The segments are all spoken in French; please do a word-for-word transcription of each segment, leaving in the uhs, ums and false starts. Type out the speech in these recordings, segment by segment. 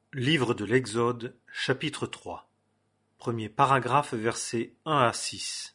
Livre de l'Exode, chapitre trois. Premier paragraphe, versets un à six.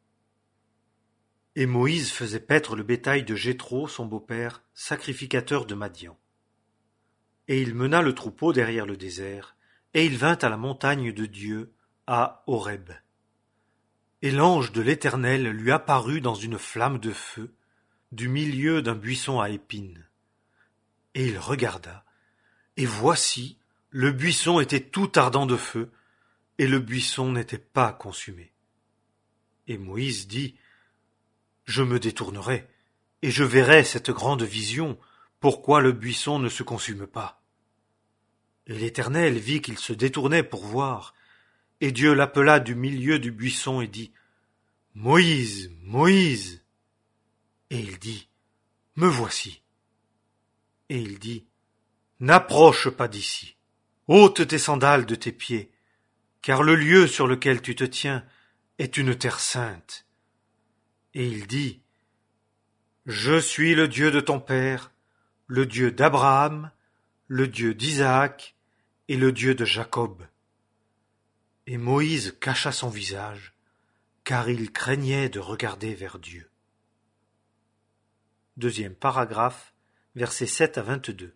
Et Moïse faisait paître le bétail de Jéthro, son beau-père, sacrificateur de Madian. Et il mena le troupeau derrière le désert, et il vint à la montagne de Dieu, à Horeb. Et l'ange de l'Éternel lui apparut dans une flamme de feu, du milieu d'un buisson à épines. Et il regarda, et voici, le buisson était tout ardent de feu, et le buisson n'était pas consumé. Et Moïse dit, « Je me détournerai, et je verrai cette grande vision, pourquoi le buisson ne se consume pas. » Et l'Éternel vit qu'il se détournait pour voir, et Dieu l'appela du milieu du buisson et dit, « Moïse, Moïse !» Et il dit, « Me voici. » Et il dit, « N'approche pas d'ici. Ôte tes sandales de tes pieds, car le lieu sur lequel tu te tiens est une terre sainte. » Et il dit, « Je suis le Dieu de ton père, le Dieu d'Abraham, le Dieu d'Isaac et le Dieu de Jacob. » Et Moïse cacha son visage, car il craignait de regarder vers Dieu. Deuxième paragraphe, versets sept à vingt-deux.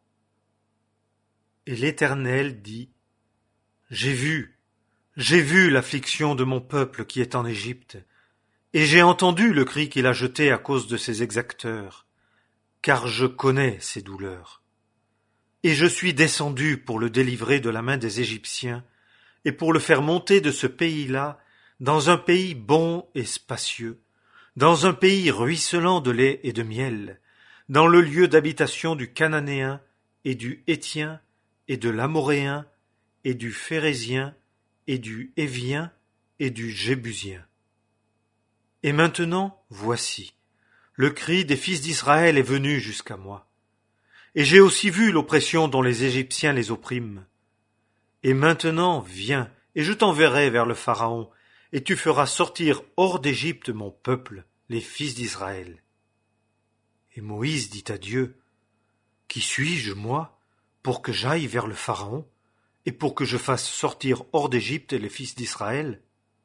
Et l'Éternel dit, « J'ai vu, j'ai vu l'affliction de mon peuple qui est en Égypte, et j'ai entendu le cri qu'il a jeté à cause de ses exacteurs, car je connais ses douleurs. Et je suis descendu pour le délivrer de la main des Égyptiens, et pour le faire monter de ce pays-là, dans un pays bon et spacieux, dans un pays ruisselant de lait et de miel, dans le lieu d'habitation du Cananéen et du Héthien, et de l'Amoréen, et du Phérézien, et du Hévien, et du Jébusien. Et maintenant, voici, le cri des fils d'Israël est venu jusqu'à moi. Et j'ai aussi vu l'oppression dont les Égyptiens les oppriment. Et maintenant, viens, et je t'enverrai vers le Pharaon, et tu feras sortir hors d'Égypte mon peuple, les fils d'Israël. Et Moïse dit à Dieu, « Qui suis-je, moi, pour que j'aille vers le Pharaon, et pour que je fasse sortir hors d'Égypte les fils d'Israël ?»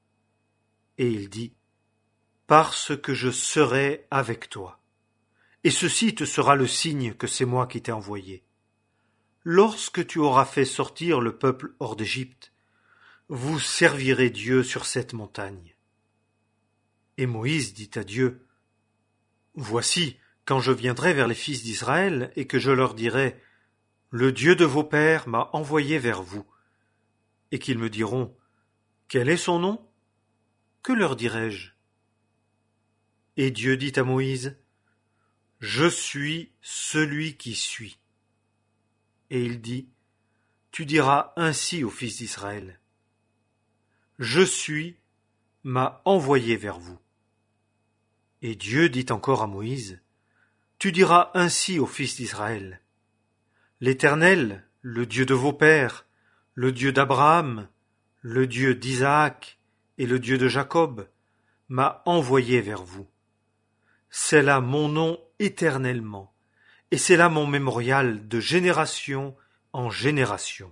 Et il dit, « Parce que je serai avec toi, et ceci te sera le signe que c'est moi qui t'ai envoyé. Lorsque tu auras fait sortir le peuple hors d'Égypte, vous servirez Dieu sur cette montagne. » Et Moïse dit à Dieu, « Voici, quand je viendrai vers les fils d'Israël, et que je leur dirai, « Le Dieu de vos pères m'a envoyé vers vous. » Et qu'ils me diront, « Quel est son nom ?» Que leur dirai-je ? Et Dieu dit à Moïse, « Je suis celui qui suis. » Et il dit, « Tu diras ainsi aux fils d'Israël, « Je suis m'a envoyé vers vous. » Et Dieu dit encore à Moïse, « Tu diras ainsi aux fils d'Israël, « L'Éternel, le Dieu de vos pères, le Dieu d'Abraham, le Dieu d'Isaac et le Dieu de Jacob, m'a envoyé vers vous. C'est là mon nom éternellement, et c'est là mon mémorial de génération en génération.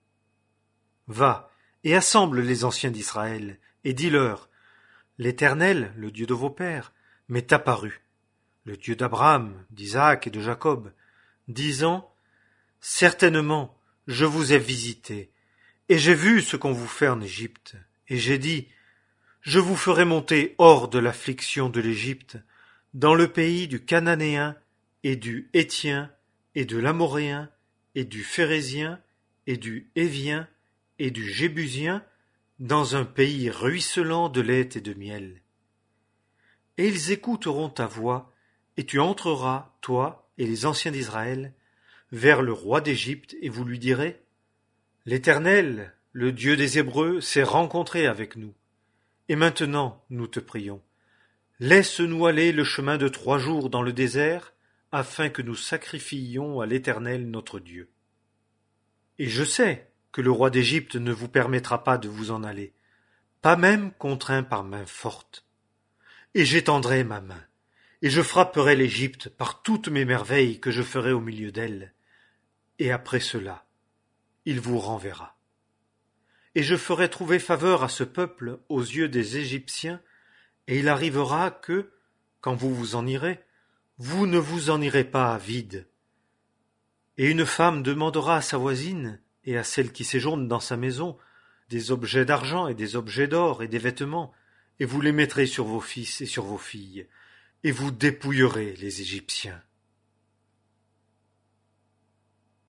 Va et assemble les anciens d'Israël, et dis-leur, l'Éternel, le Dieu de vos pères, m'est apparu, le Dieu d'Abraham, d'Isaac et de Jacob, disant, certainement, je vous ai visité, et j'ai vu ce qu'on vous fait en Égypte, et j'ai dit, je vous ferai monter hors de l'affliction de l'Égypte, dans le pays du Cananéen, et du Héthien, et de l'Amoréen, et du Phérézien, et du Hévien, et du Jébusien, dans un pays ruisselant de lait et de miel. Et ils écouteront ta voix, et tu entreras, toi et les anciens d'Israël, vers le roi d'Égypte, et vous lui direz, l'Éternel, le Dieu des Hébreux, s'est rencontré avec nous. Et maintenant, nous te prions, laisse-nous aller le chemin de trois jours dans le désert, afin que nous sacrifiions à l'Éternel notre Dieu. Et je sais que le roi d'Égypte ne vous permettra pas de vous en aller, pas même contraint par main forte. Et j'étendrai ma main, et je frapperai l'Égypte par toutes mes merveilles que je ferai au milieu d'elle. Et après cela, il vous renverra. Et je ferai trouver faveur à ce peuple aux yeux des Égyptiens, et il arrivera que, quand vous vous en irez, vous ne vous en irez pas vide. Et une femme demandera à sa voisine et à celle qui séjourne dans sa maison des objets d'argent et des objets d'or et des vêtements, et vous les mettrez sur vos fils et sur vos filles, et vous dépouillerez les Égyptiens.